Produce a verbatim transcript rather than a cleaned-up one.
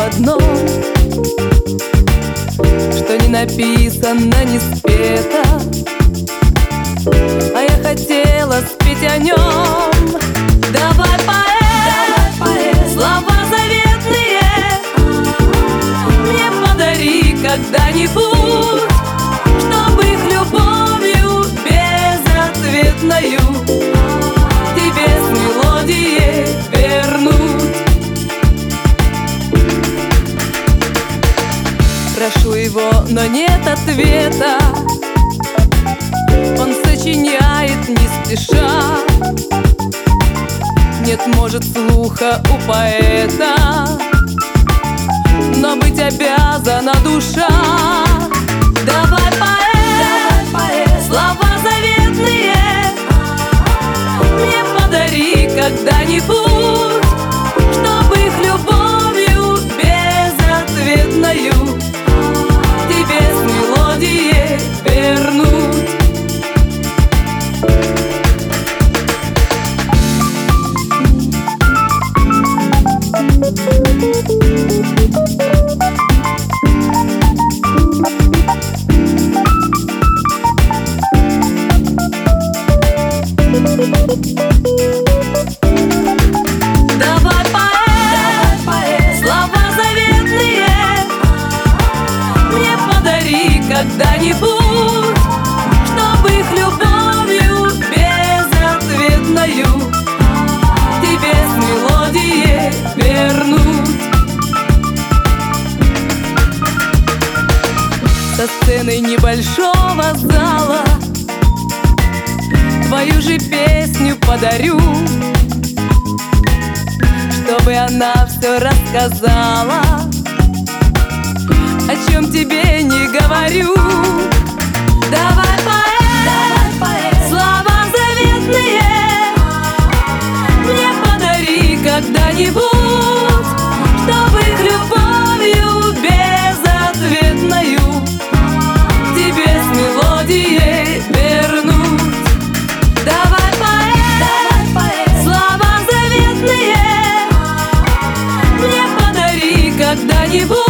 одном, что не написано, не спето, а я хотела спеть о нем. Давай, поэт, слова заветные мне подари когда-нибудь, чтобы их любовью безответною тебе с мелодией вернуть. Прошу его, но нет ответа. Он сочиняет не спеша. Нет, может, слуха у поэта, но быть обязана душа. Давай, поэт, слова заветные мне подари когда-нибудь, чтобы их любовью безответною тебе с мелодией вернуть. Давай, поэт, слова заветные мне подари когда-нибудь, чтобы их любовью безответною тебе с мелодией вернуть. Со сцены небольшого зала твою же песню подарю, чтобы она все рассказала, о чем тебе не говорю. Давай, поэт, слова заветные мне подари когда-нибудь, чтобы их любовью безответною тебе с мелодией вернуть. Давай, поэт, слова заветные мне подари когда-нибудь,